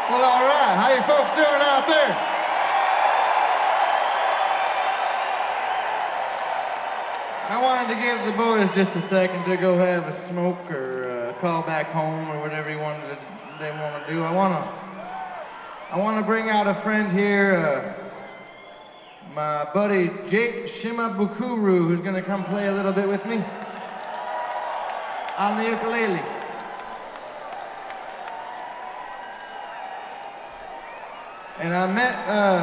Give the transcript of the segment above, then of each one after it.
Well, all right. How you folks doing out there? I wanted to give the boys just a second to go have a smoke or call back home or whatever they want to do. I want to bring out a friend here, my buddy Jake Shimabukuro, who's going to come play a little bit with me on the ukulele. And I met,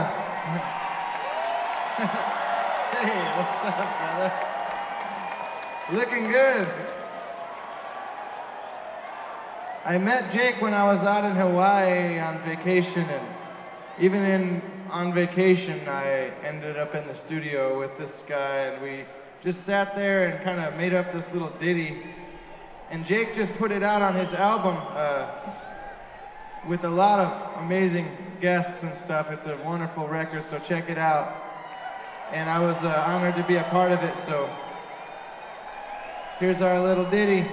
hey, what's up, brother? Looking good. I met Jake when I was out in Hawaii on vacation, and even on vacation, I ended up in the studio with this guy, and we just sat there and kind of made up this little ditty. And Jake just put it out on his album with a lot of amazing guests and stuff. It's a wonderful record, so check it out. And I was honored to be a part of it, so here's our little ditty.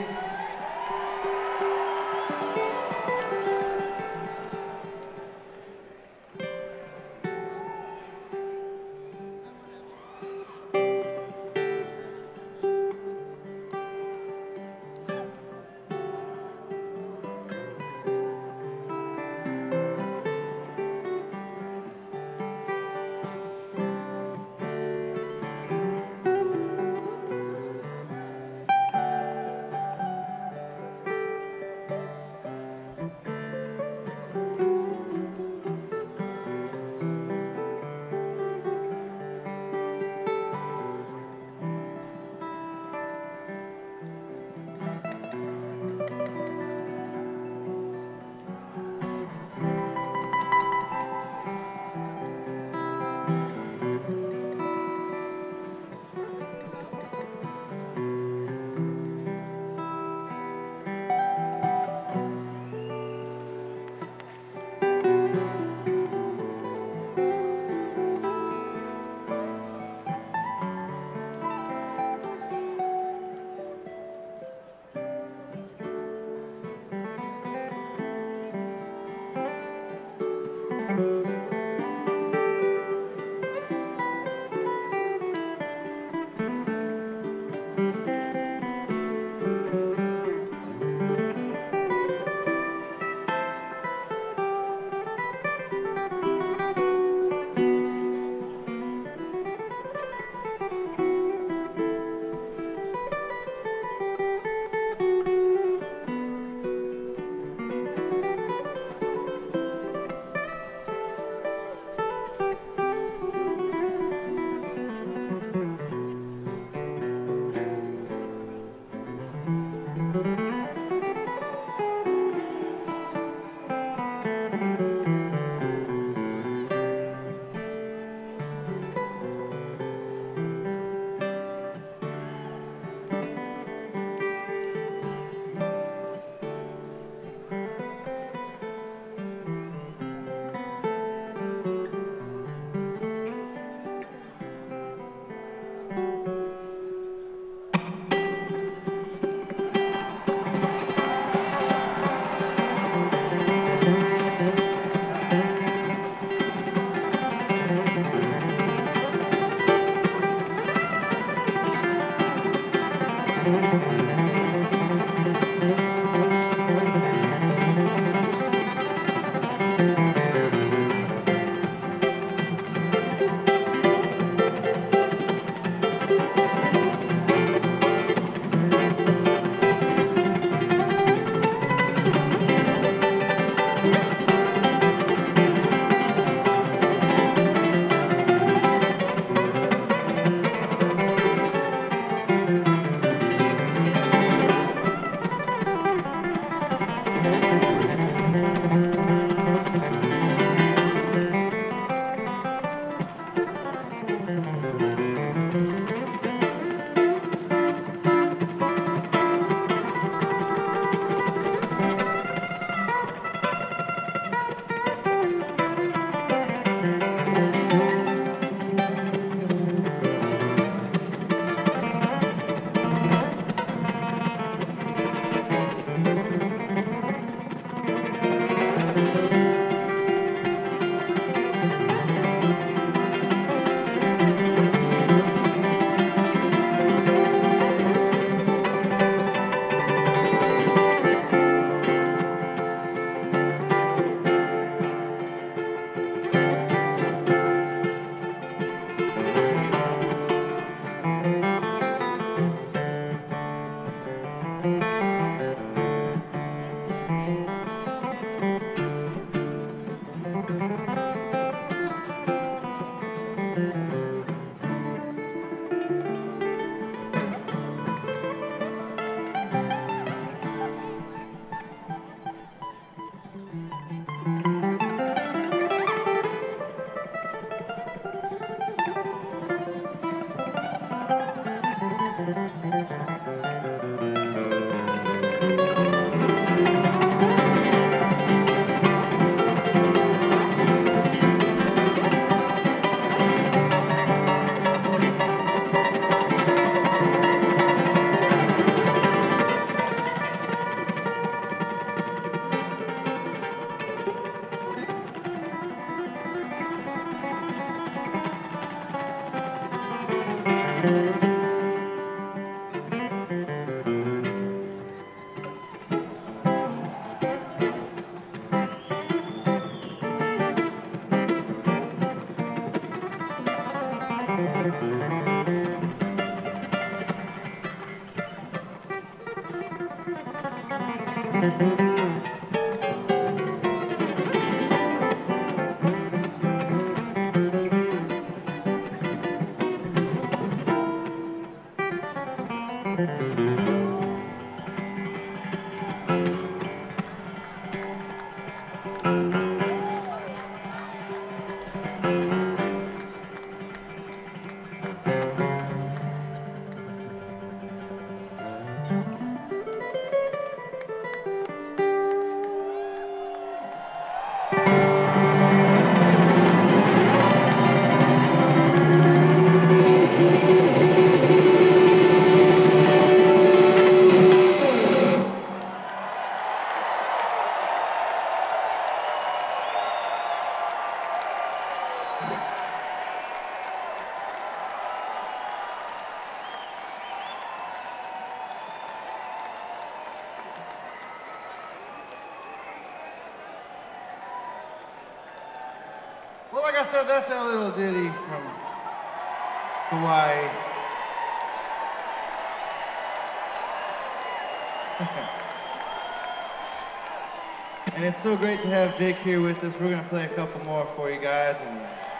Well, like I said, that's our little ditty from Hawaii. And it's so great to have Jake here with us. We're gonna play a couple more for you guys, and